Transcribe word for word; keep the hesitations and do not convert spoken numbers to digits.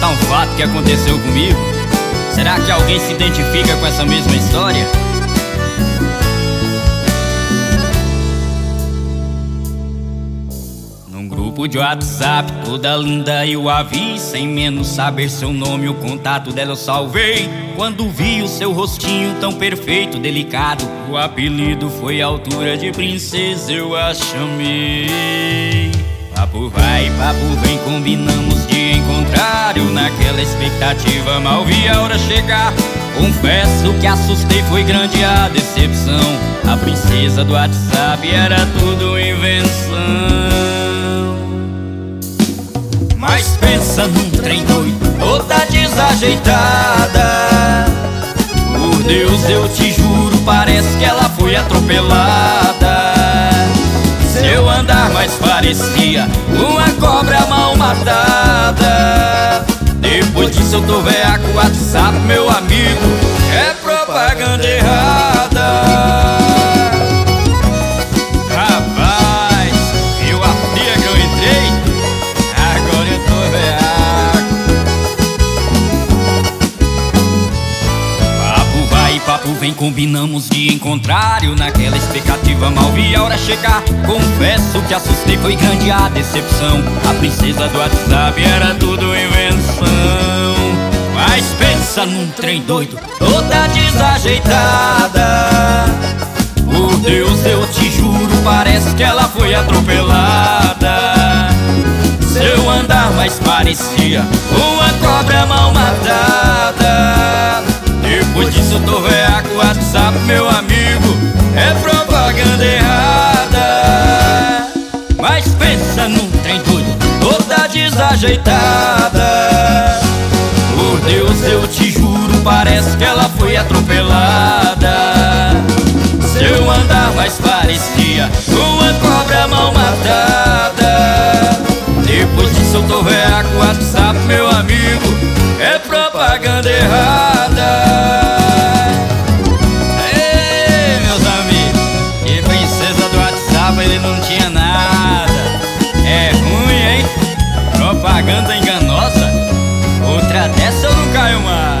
contar um fato que aconteceu comigo. Será que alguém se identifica com essa mesma história? Num grupo de WhatsApp, toda linda eu a vi, sem menos saber seu nome, o contato dela eu salvei. Quando vi o seu rostinho tão perfeito, delicado, o apelido foi a altura de princesa, eu a chamei. Papo vai, papo vem, combinamos de encontrar. Eu naquela expectativa mal vi a hora chegar. Confesso que assustei, foi grande a decepção. A princesa do WhatsApp era tudo invenção. Mas pensa num trem doido, toda desajeitada. Por Deus eu te juro, parece que ela foi atropelada. Seu andar mais parecia uma cobra mal matada. Depois disso eu tô veaco, o WhatsApp, meu amigo, é propaganda errada. Rapaz, viu a fria que eu entrei? Agora eu tô veaco. Papo vai, papo vem, combinamos de encontrar. Eu naquela expectativa mal vi a hora chegar. Confesso que assustei, foi grande a decepção. A princesa do WhatsApp era tudo invenção. Mas pensa num trem doido, toda desajeitada. Por Deus eu te juro, parece que ela foi atropelada. Seu andar mais parecia uma cobra mal matada. Depois disso eu tô veaco, o WhatsApp, meu amigo, é propaganda errada. Mas pensa num trem doido, toda desajeitada. Por Deus eu te juro, parece que ela foi atropelada. Seu andar mais parecia uma cobra mal matada. Depois disso eu tô veaco, o WhatsApp, meu amigo, é propaganda errada. Ei, meus amigos, que princesa do WhatsApp, ele não tinha nada. É ruim, hein? Propaganda enganosa. Outra dessa eu não caio mais.